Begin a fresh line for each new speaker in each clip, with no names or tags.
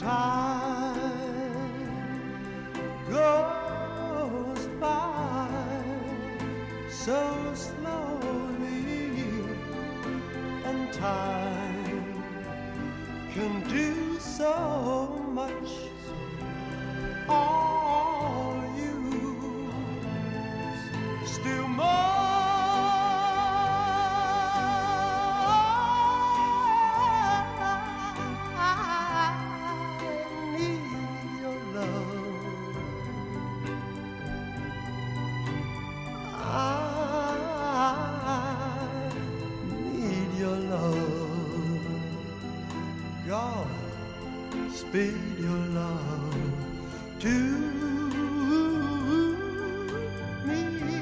goes by so slowly, and time can do so much. All you still more. Speed your love to me.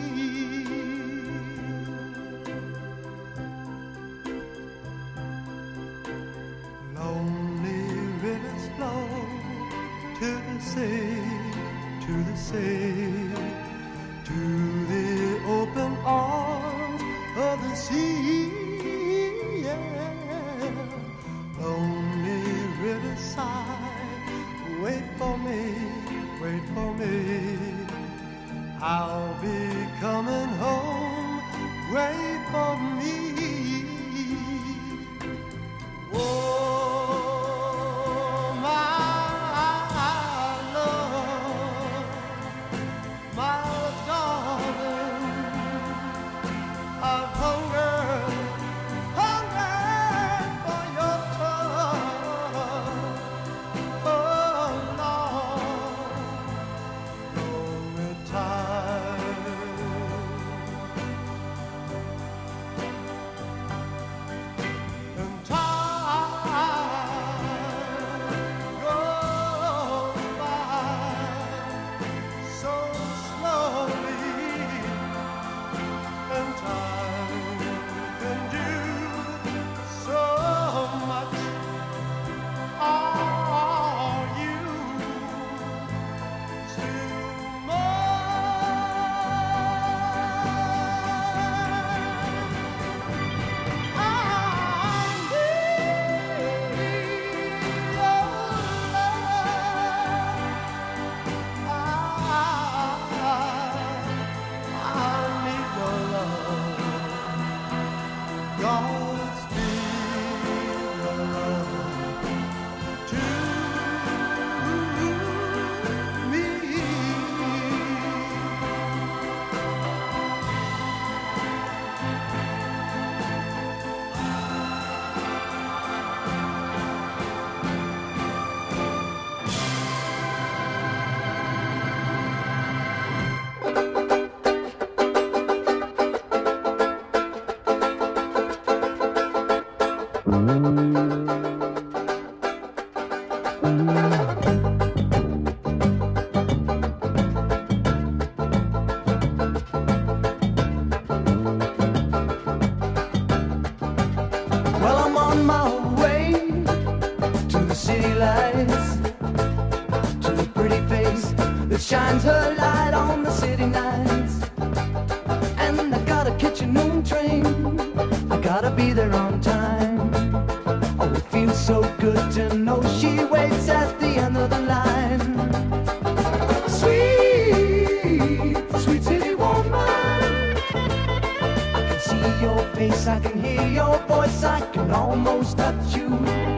Lonely rivers flow to the sea, to the sea, to the open arms of the sea. Yeah. Lonely riverside, wait for me, wait for me. I'll be coming home, wait for me. Oh, my love, my darling, I've hungered for your touch. Oh, Lord, lonely time. And time goes by so slowly, and time can do so much. Are you still mine? I need your love. God speed your love to me. Well, I'm on my way to the city lights, to the pretty face that shines her light on the city nights. And I gotta catch a noon train, I gotta be there on time. Oh, it feels so good to know she waits at the end of the line. Sweet, sweet city woman, I can see your face, I can hear your voice, I can almost touch you.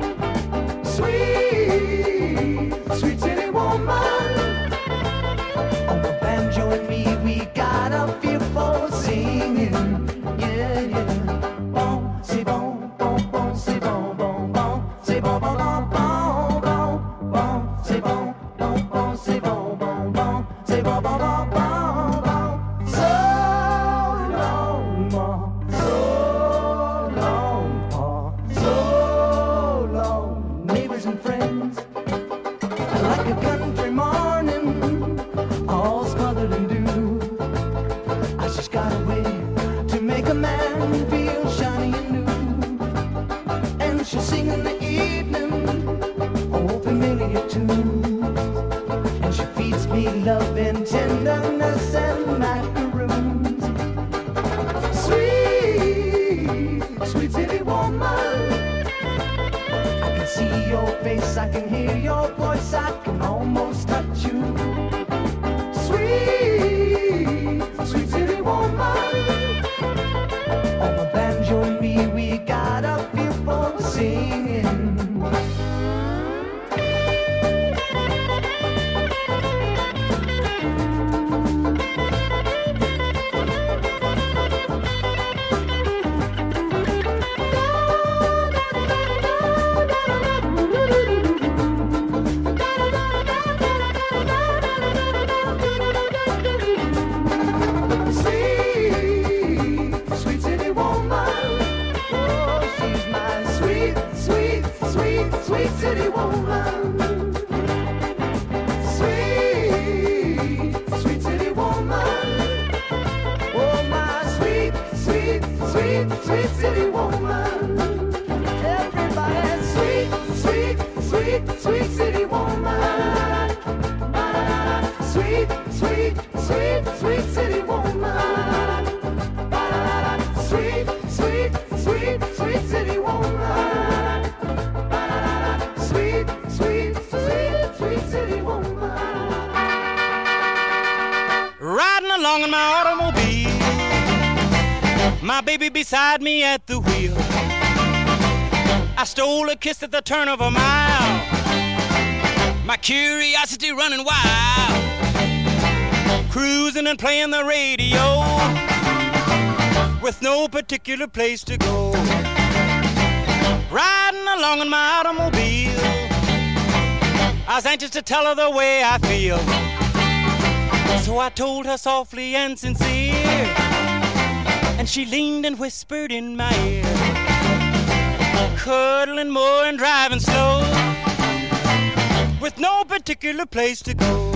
Sweet, sweet city woman, on the banjo and me, we got a feel for singing. Yeah, yeah. Bon, c'est bon, bon, bon, c'est bon, bon, bon, c'est bon, bon, bon, bon, bon, bon, c'est bon, bon, bon, c'est bon, bon, bon, c'est bon, bon, bon, bon, bon. So long, more, so long, Paul, so long, neighbors and friends.
automobile, my baby beside me at the wheel. I stole a kiss at the turn of a mile, my curiosity running wild, cruising and playing the radio with no particular place to go. Riding along in my automobile, I was anxious to tell her the way I feel. So I told her softly and sincere, and she leaned and whispered in my ear, cuddling more and driving slow with no particular place to go.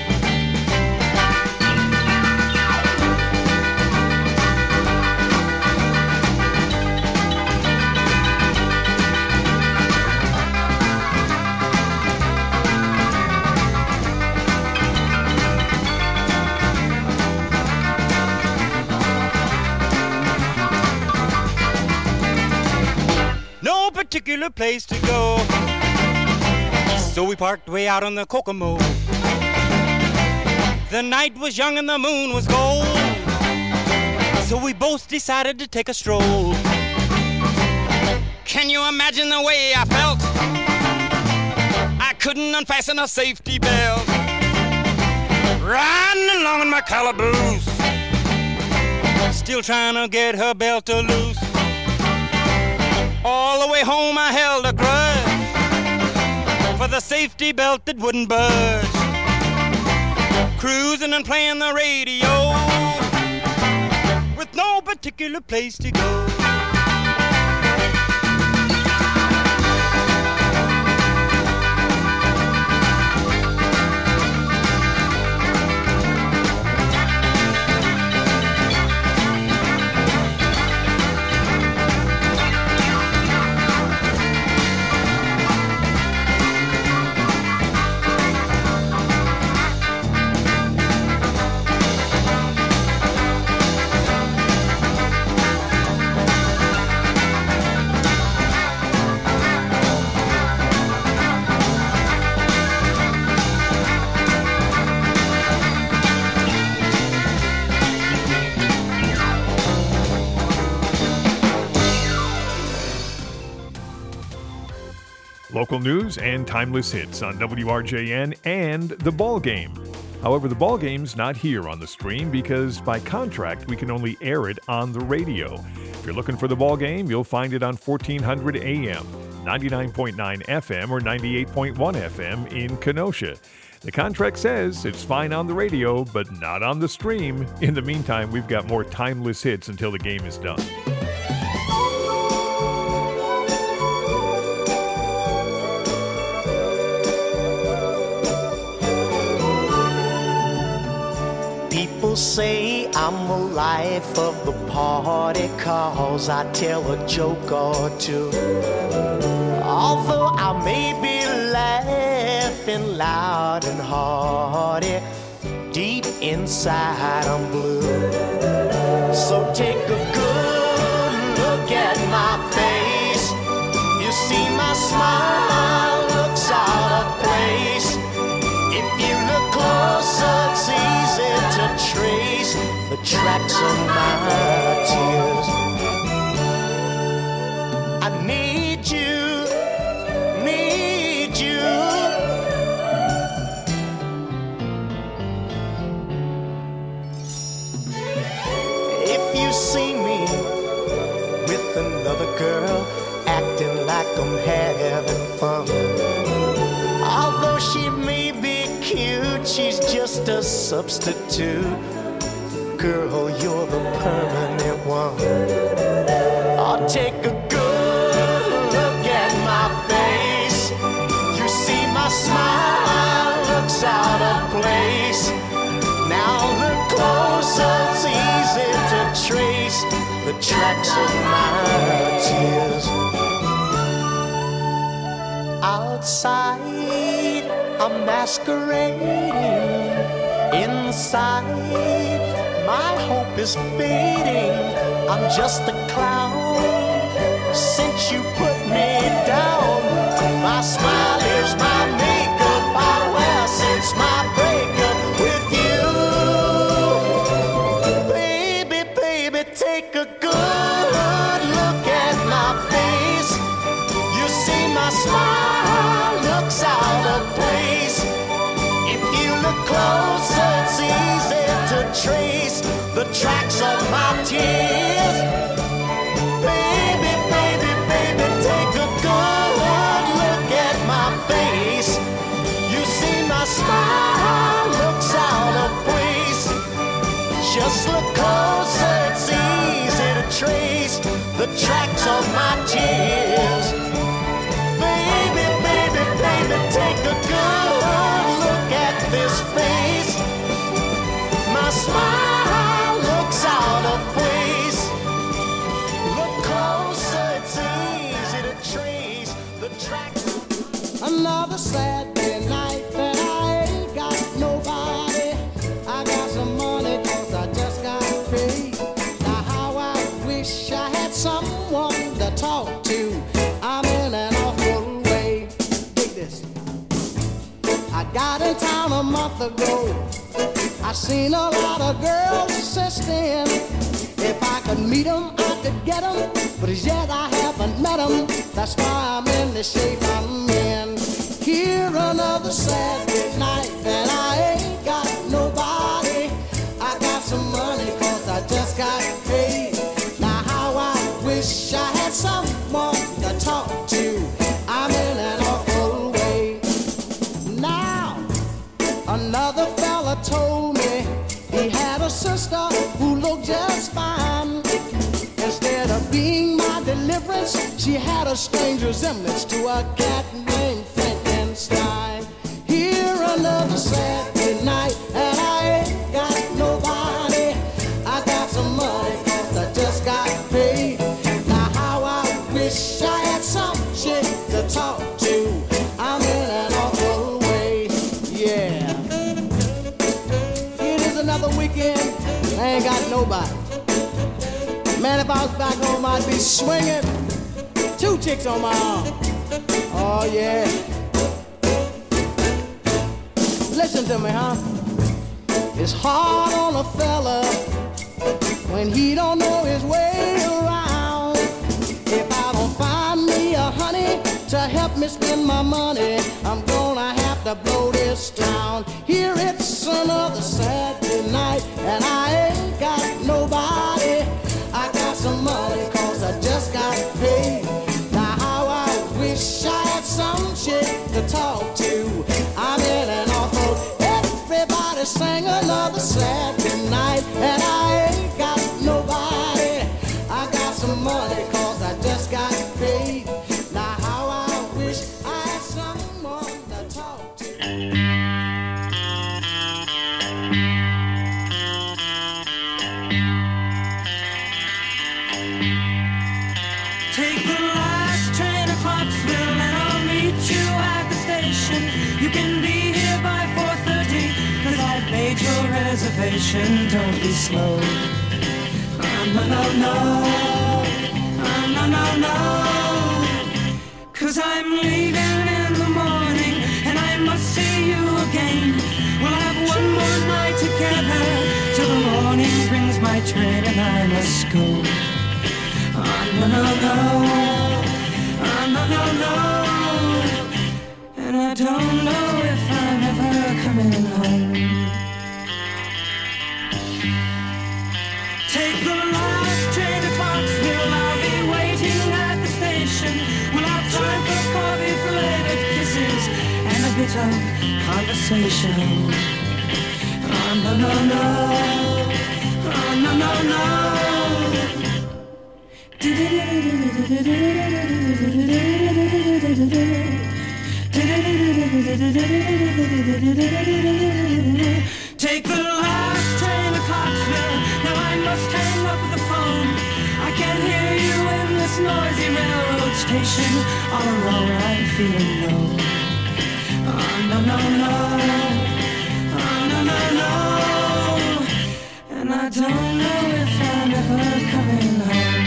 No particular place to go. So we parked way out on the Kokomo. The night was young and the moon was gold, so we both decided to take a stroll. Can you imagine the way I felt? I couldn't unfasten a safety belt, riding along in my calaboose, still trying to get her belt to loose. All the way home I held a grudge for the safety belt that wouldn't budge, cruising and playing the radio with no particular place to go.
Local news and timeless hits on WRJN and The Ball Game. However, The Ball Game's not here on the stream because by contract we can only air it on the radio. If you're looking for The Ball Game, you'll find it on 1400 AM, 99.9 FM, or 98.1 FM in Kenosha. The contract says it's fine on the radio, but not on the stream. In the meantime, we've got more timeless hits until the game is done.
People say I'm the life of the party 'cause I tell a joke or two. Although I may be laughing loud and hearty, deep inside I'm blue. So take a good look at my face. You see my smile looks out of place. If you look closer, it's easy to trace the tracks of my tears. I need you, need you. If you see me with another girl, acting like I'm having fun, although she may be cute, she's just a substitute. Girl, you're the permanent one. I'll take a good look at my face. You see my smile looks out of place. Now look closer, it's easy to trace the tracks of my tears. Outside, I'm masquerading. Inside, my hope is fading. I'm just a clown since you put me down. My smile is my makeup I wear since my breakup with you. smile looks out of place. If you look closer, it's easy to trace the tracks of my tears. Baby, baby, baby, take a good look at my face. You see my smile looks out of place. Just look closer, it's easy to trace the tracks of my tears. Baby, baby, baby, take a good look at this face. My smile looks out of place. Look closer, it's easy to trace the tracks.
Another Saturday night that I ain't got nobody. I got some money 'cause I just got paid. Now how I wish I had someone to talk to. I'm in an awful way. Dig this. I got in town a month ago. I seen a lot of girls since then. If I could meet 'em, I could get 'em. But as yet I haven't met 'em. That's why I'm in the shape I'm in. Here another Saturday night and I ain't got nobody. I got some money 'cause I just got paid. Now how I wish I had someone to talk to. I'm in an awful way. Now another fella told me he had a sister who looked just fine. Instead of being my deliverance, she had a strange resemblance to a cat named Frankenstein. Here another Saturday night and I ain't got nobody. I got some money 'cause I just got paid. Now how I wish I had some chick to talk to. I'm in an awful way, yeah. It is another weekend, I ain't got nobody. Man, if I was back home, I'd be swinging 2 chicks on my arm. Oh, yeah. Listen to me, huh? It's hard on a fella when he don't know his way around. If I don't find me a honey to help me spend my money, I'm gonna have to blow this town. Here it's another Saturday night and I ain't got nobody. I got some money 'cause I just got paid. Now how I wish I had some chick to talk to. I'm in an awful. Everybody sang another Saturday night and I ain't got nobody. I got some money 'cause I just got paid. Now how I wish I had someone to talk to.
Take the last train to Clarksville and I'll meet you at the station. You can be here by 4:30 'cause I've made your reservation. Don't be slow. No, no, no. No, no, no. 'Cause I'm leaving in the morning and I must see you again. We'll have one more night together till the morning brings my train and I must go. No, no, no. No, no, no. And I don't know if I'm ever coming home. Take the last train to Clarksville. I'll be waiting at the station. We'll have time for coffee, flavoured kisses, and a bit of conversation. No, no, no. No, no, no. Take the last train to Clarksville. Now I must hang up the phone. I can't hear you in this noisy railroad station. All alone I'm feeling low. No, no, no. No, no, no. And I don't know if I'm ever coming home.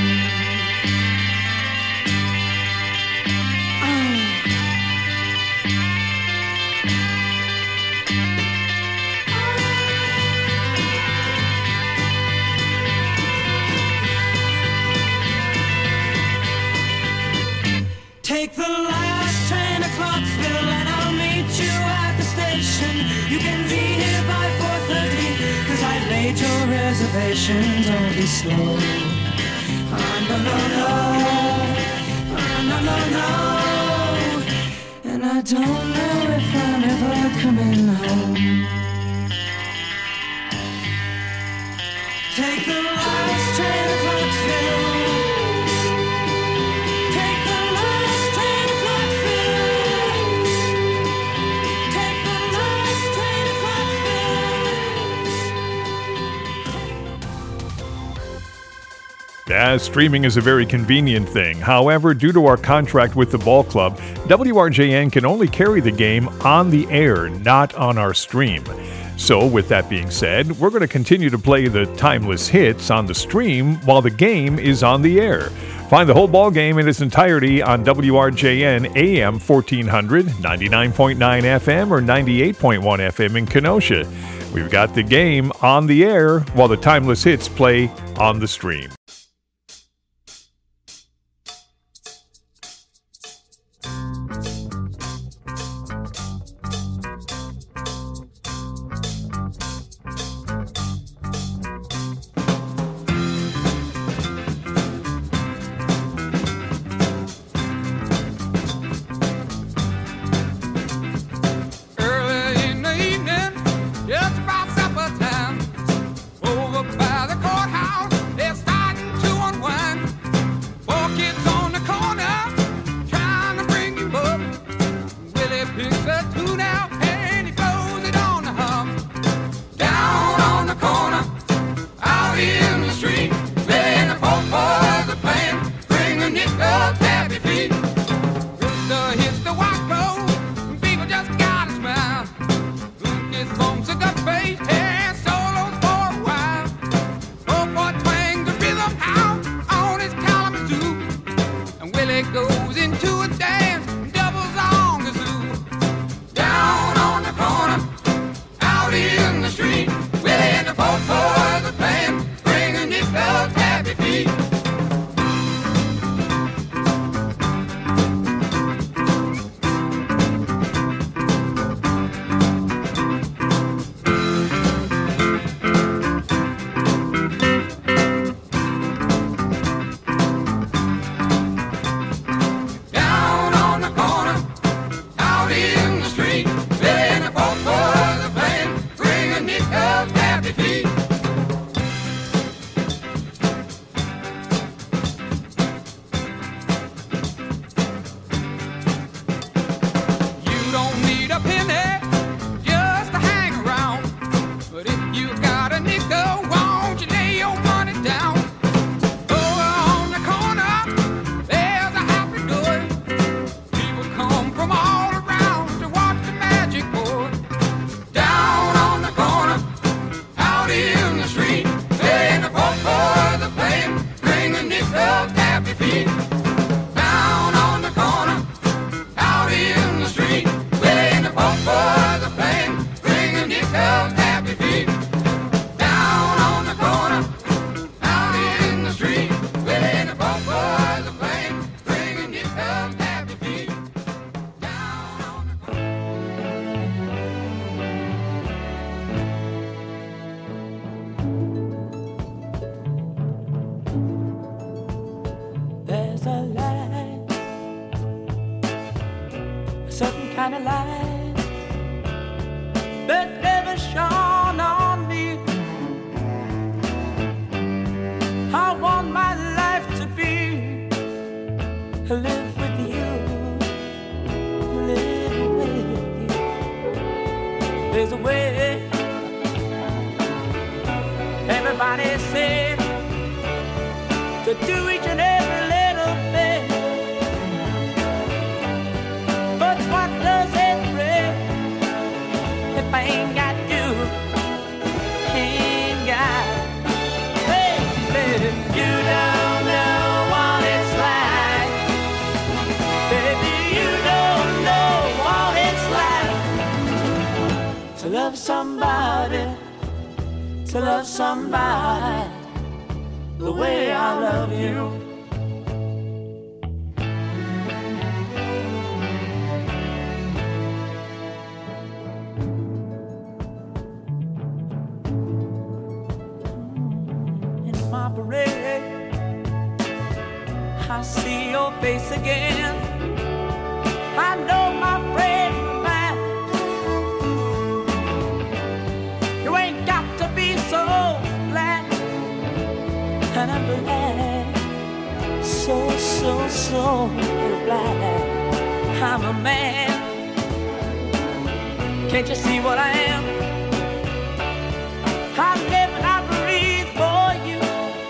Take the last train made your reservation. Don't be slow. No, no, no. No, no, no. And I don't know if I'm ever coming home. Take the last train to Clarksville. Take the last train to Clarksville. Take the last train to Clarksville.
Yeah, streaming is a very convenient thing. However, due to our contract with the ball club, WRJN can only carry the game on the air, not on our stream. So, with that being said, we're going to continue to play the timeless hits on the stream while the game is on the air. Find the whole ball game in its entirety on WRJN AM 1400, 99.9 FM, or 98.1 FM in Kenosha. We've got the game on the air while the timeless hits play on the stream.
To love somebody the way I love you. Barbara, I see your face again. I know my friend man, you ain't got to be so glad. And I'm glad, so glad I'm a man. Can't you see what I am? I live and I breathe for you.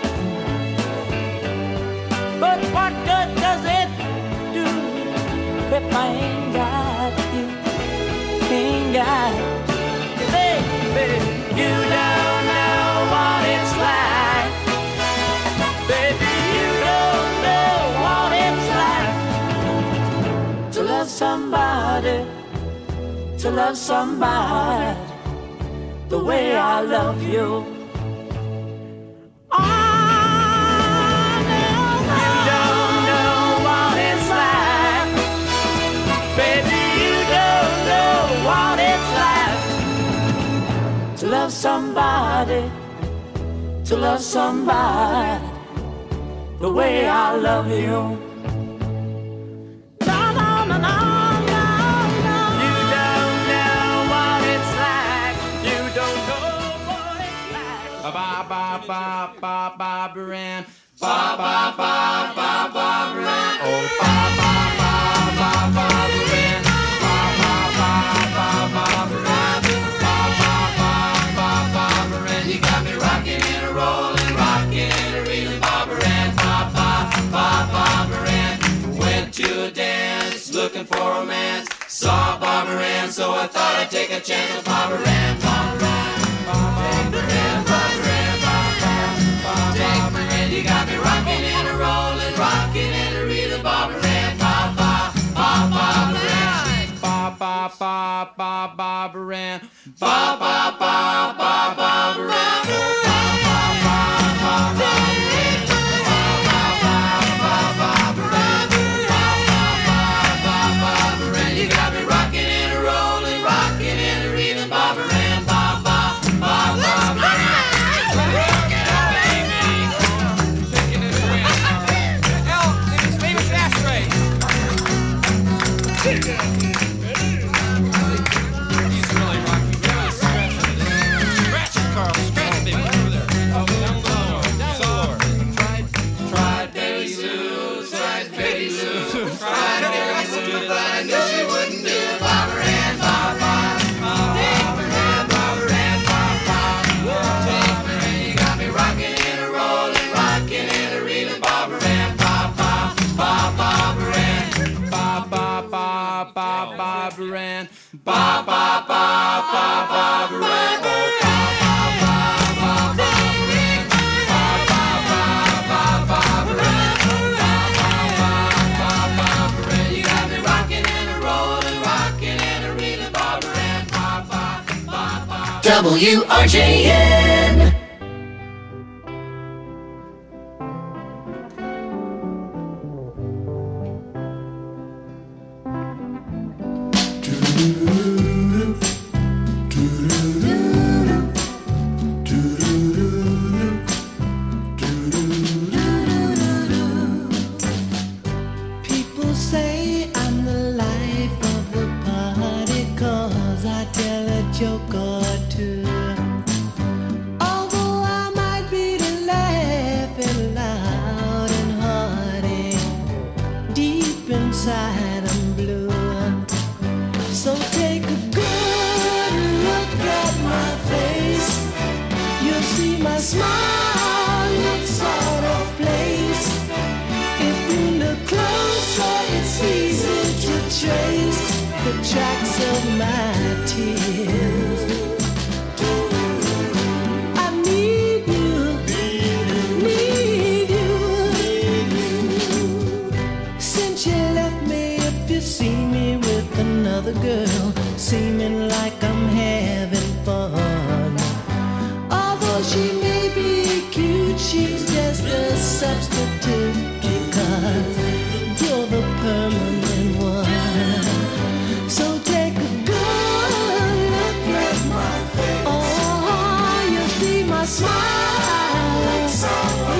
But what good does it do if I ain't got you? Ain't got you, baby. You don't know what it's like, baby. You don't know what it's like to love somebody, to love somebody the way I love you. Oh, no, you don't know what it's like, baby. You don't know what it's like to love somebody, to love somebody the way I love you. No, no, no, no. Barbara Ann, Barbara Ann, oh Barbara Ann, Barbara Ann, you got me rocking and a rolling, rocking and a reeling, Barbara Ann, Barbara Ann, went to a dance looking for romance, saw Barbara Ann, so I thought I'd take a chance with Barbara Ann, Barbara Ann, Barbara Ann, Barbara Ann. You got me rocking and a rolling, rocking and a reeling, Barbara Ann, Barbara Ann, Barbara Ann, Barbara Ann. You got me rocking and a rolling, rocking and a reeling, Barbara Ann, Barbara Ann.
WRJN.
People say I'm the life of the party 'cause I tell a joke or two. Although I might be laughing loud and hearty, deep inside I'm blue. So take a good look at my face. You'll see my smile looks out of place. If you look closer, it's easy to trace the tracks of my tears. I need you, need you. Since you left me, if you see me with another girl, seeming like I'm having fun. Although she may be cute, she's just a substitute, because you're the permanent one. So take a good look at my face. Oh, you see my smile.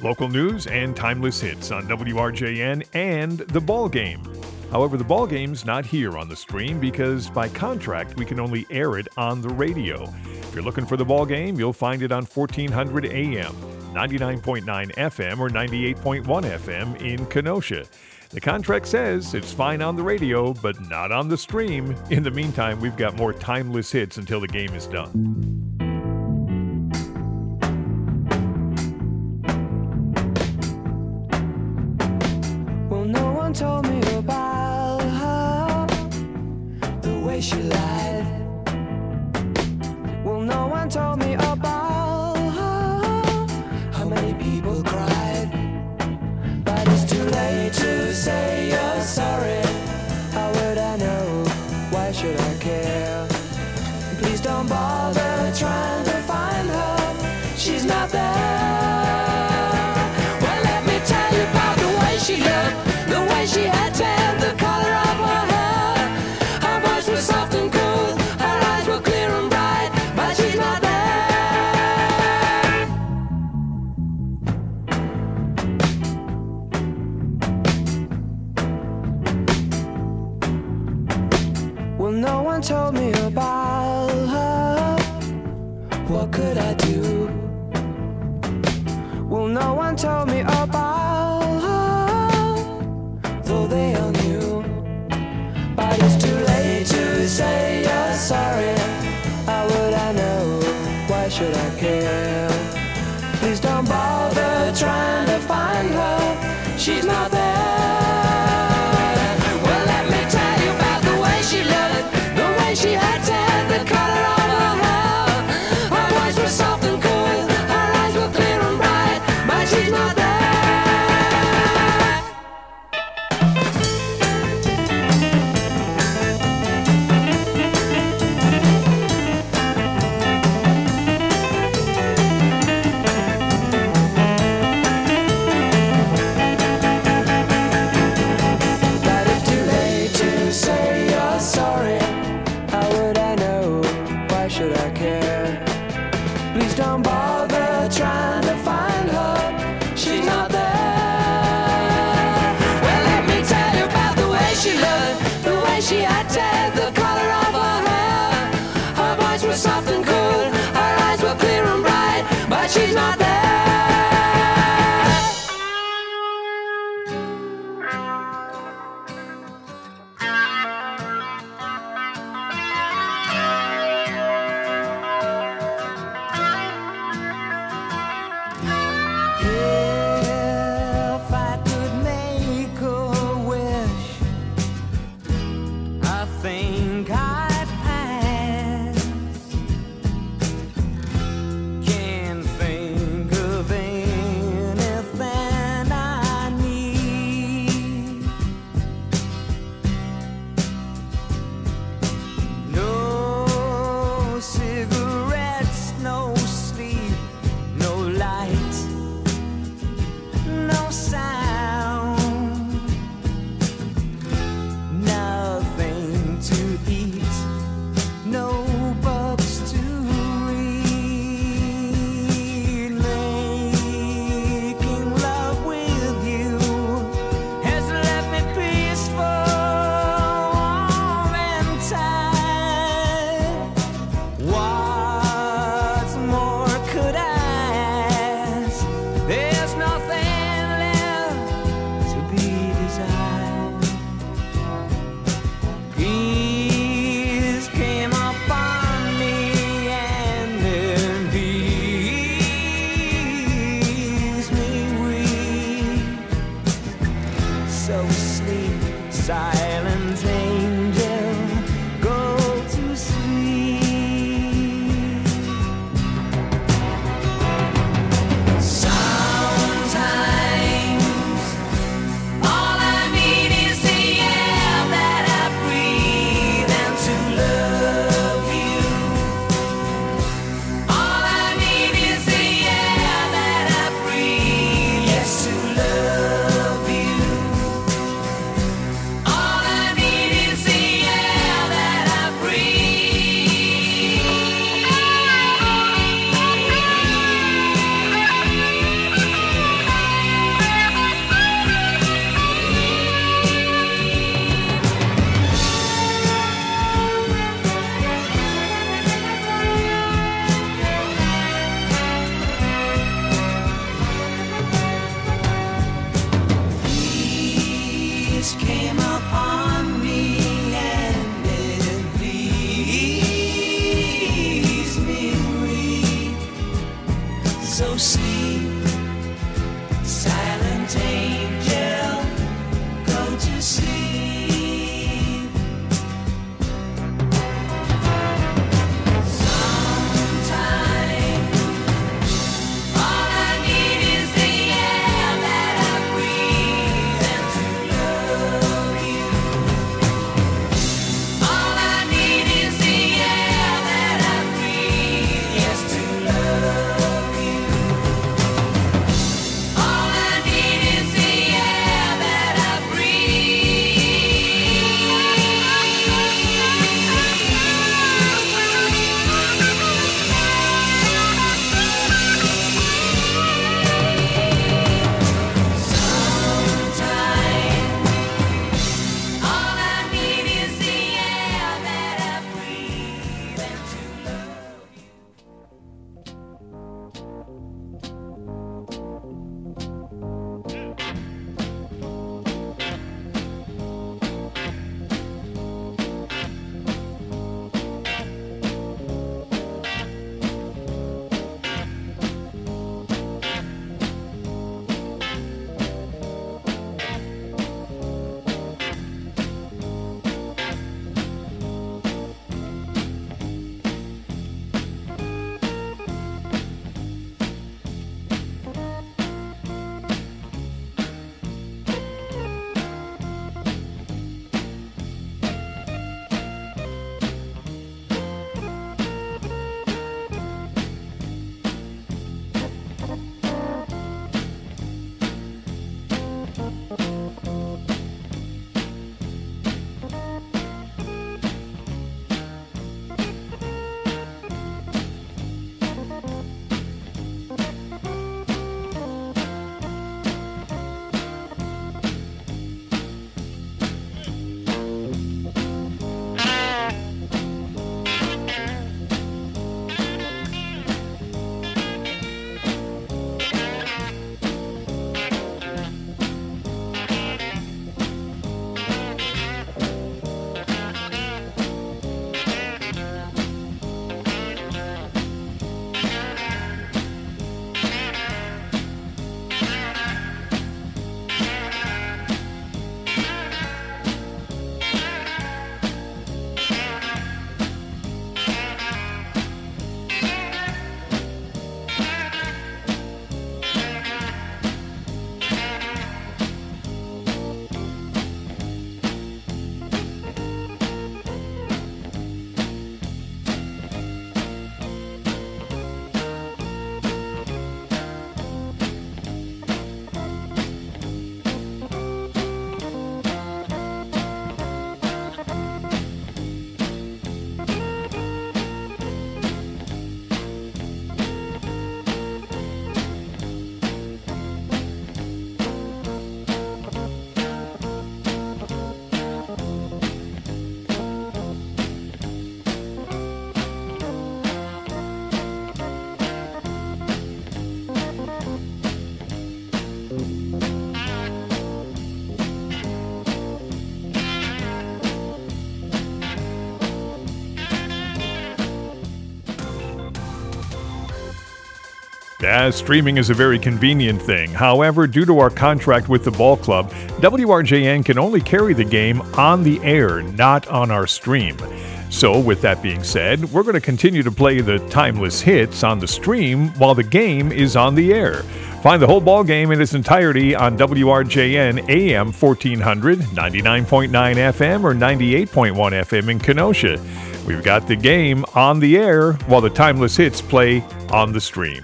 Local news and timeless hits on WRJN and The Ball Game. However, The Ball Game's not here on the stream because by contract we can only air it on the radio. If you're looking for The Ball Game, you'll find it on 1400 AM, 99.9 FM, or 98.1 FM in Kenosha. The contract says it's fine on the radio, but not on the stream. In the meantime, we've got more timeless hits until the game is done.
Told me about her, the way she lied. Well, no one told me about her, how many people cried. But it's too late to say you're sorry. How would I know? Why should I care? Please don't bother trying to find her. She's not there. Well, let me tell you about the way she looked. The way she had tan, the color of her hair. Her voice was soft and cool, her eyes were clear and bright, but she's not there. Well, no one told me about her. What could I do? Well, no one told me about her. Though they all knew, but it's too late to say you're sorry. How would I know? Why should I care? Please don't bother trying to find her. She's not there. Well, let me tell you about the way she looked, the way she had tan, the color of her hair. Her voice was soft and cool, her eyes were clear and bright, but she's not there. She had tan, the color of her hair. Her voice was soft and cool, her eyes were clear and bright, but she's not there. If I could make a wish, I think I'd pass.
Streaming is a very convenient thing. However, due to our contract with the ball club, WRJN can only carry the game on the air, not on our stream. So, with that being said, we're going to continue to play the timeless hits on the stream while the game is on the air. Find the whole ball game in its entirety on WRJN AM 1400, 99.9 FM, or 98.1 FM in Kenosha. We've got the game on the air while the timeless hits play on the stream.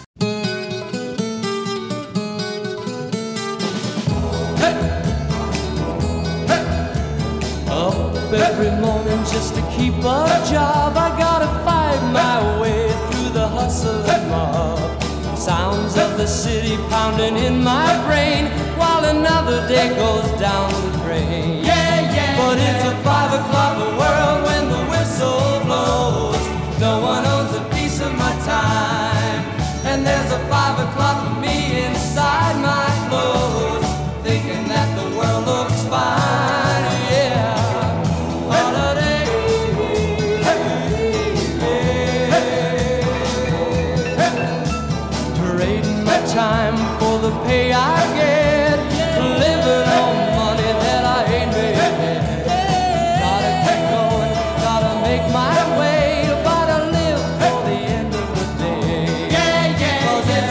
Every morning just to keep a job, I gotta find my way through the hustle and mob. Sounds of the city pounding in my brain while another day goes down the drain. But it's a 5 o'clock world when the whistle blows. No one owns a piece of my time, and there's a 5 o'clock for me inside my clothes, thinking that the world looks fine. Time for the pay I get, living on money that I ain't made yet. Gotta keep going, gotta make my way, gotta live for the end of the day. 'Cause it's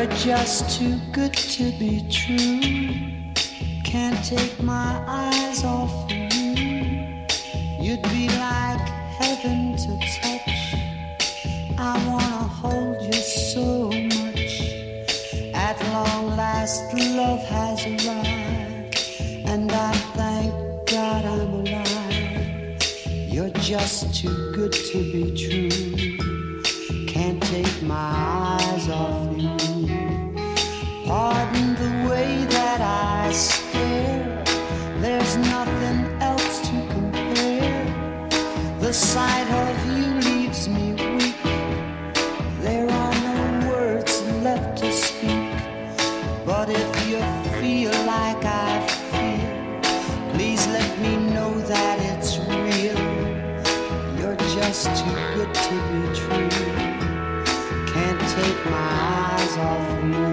You're just too good to be true. Can't take my eyes off of you. You'd be like heaven to touch. I wanna hold you so much. At long last, love has arrived, and I thank God I'm alive. You're just too good to be true. Can't take my eyes off you. Pardon the way that I stare. There's nothing else to compare. The sight of you leaves me weak. There are no words left to speak. But if you feel like I feel, please let me know that it's real. You're just too good to be true. Can't take my eyes off you.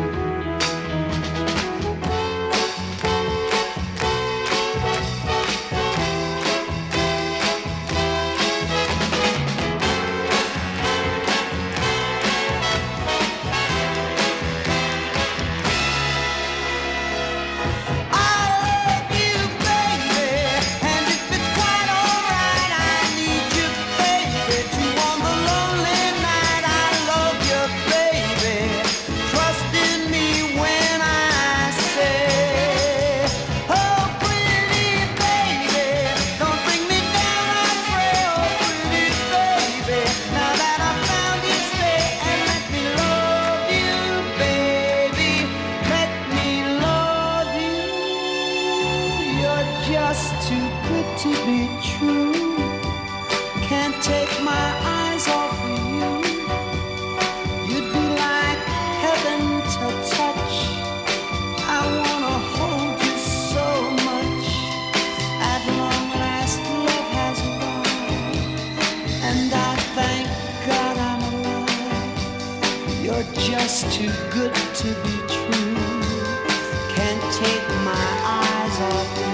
Just too good to be true. Can't take my eyes off you.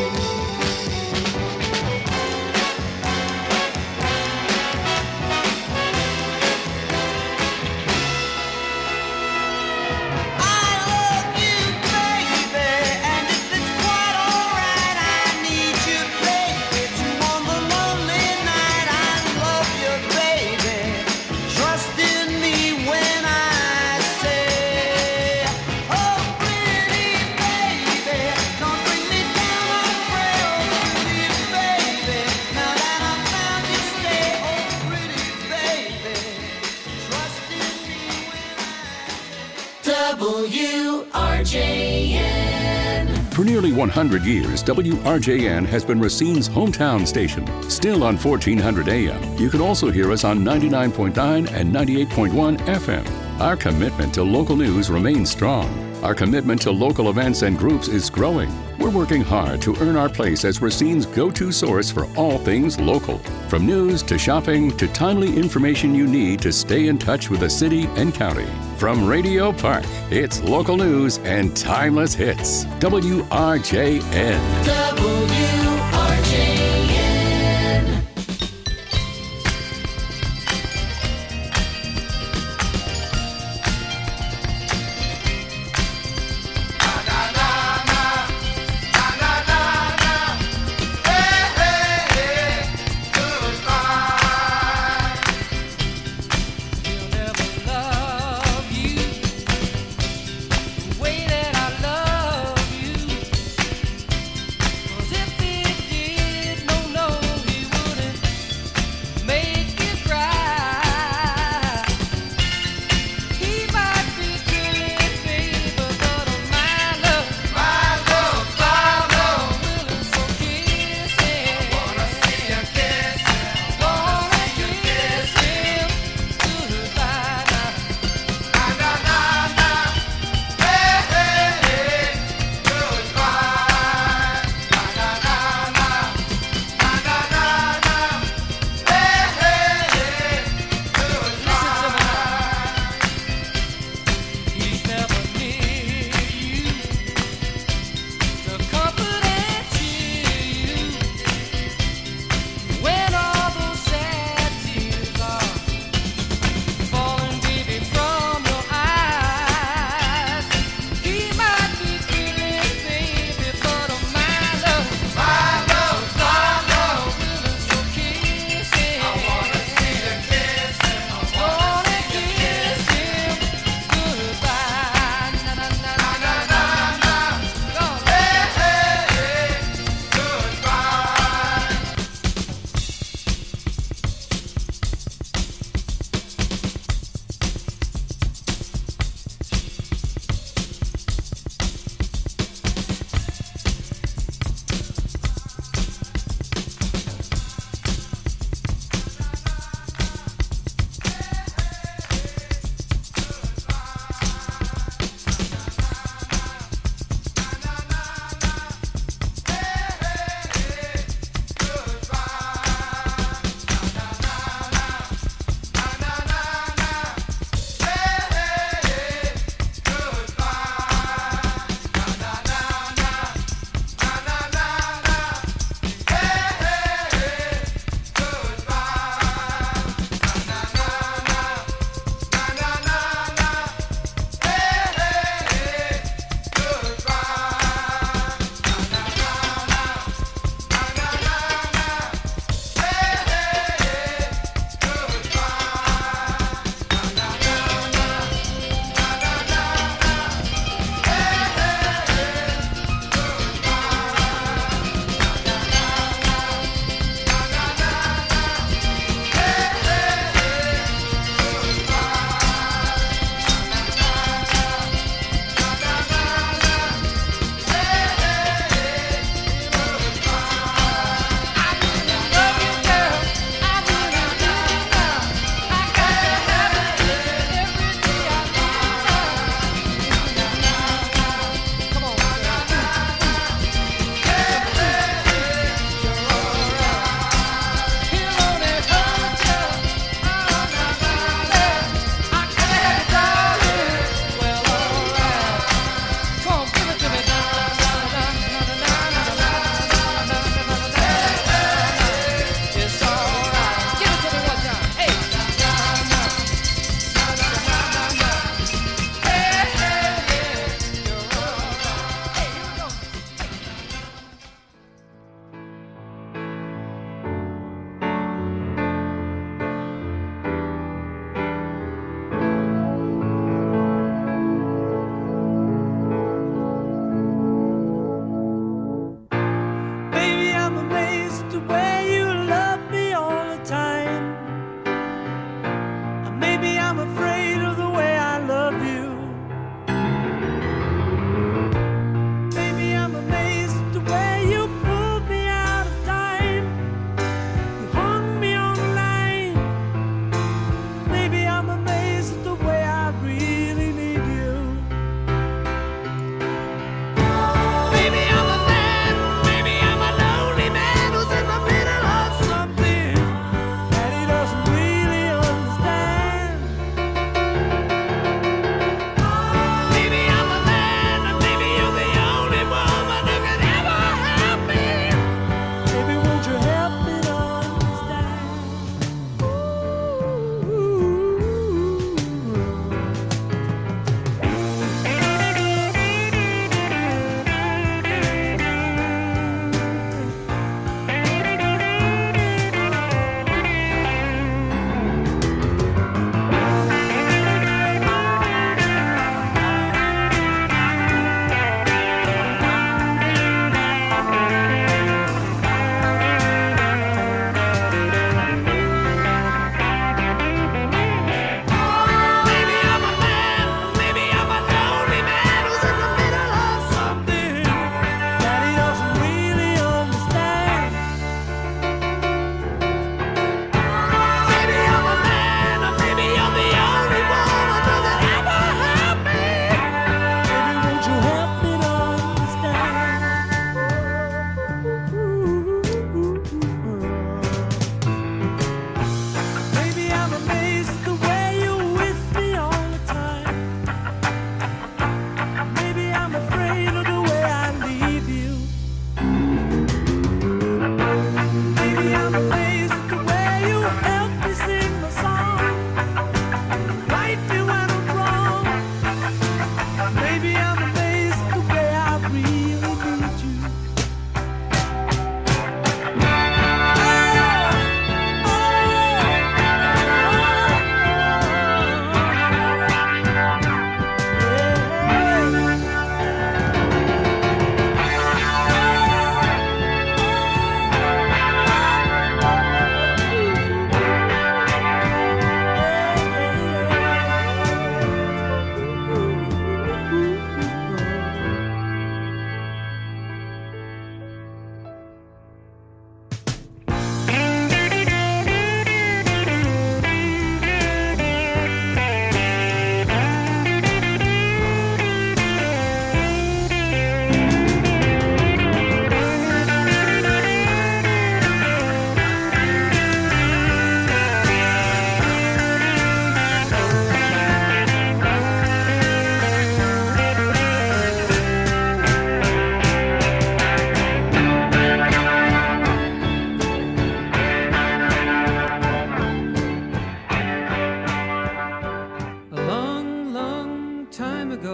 I love you, baby, and if it's quite alright, I need you, baby. To on the lonely night, I love you, baby. Trust in me when I
WRJN. For nearly 100 years, WRJN has been Racine's hometown station. Still on 1400 AM. You can also hear us on 99.9 and 98.1 FM. Our commitment to local news remains strong. Our commitment to local events and groups is growing. We're working hard to earn our place as Racine's go-to source for all things local. From news to shopping to timely information you need to stay in touch with the city and county. From Radio Park, it's local news and timeless hits. WRJN. WRJN.
Way that I love you, 'cause if the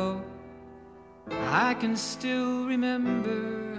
ago, I can still remember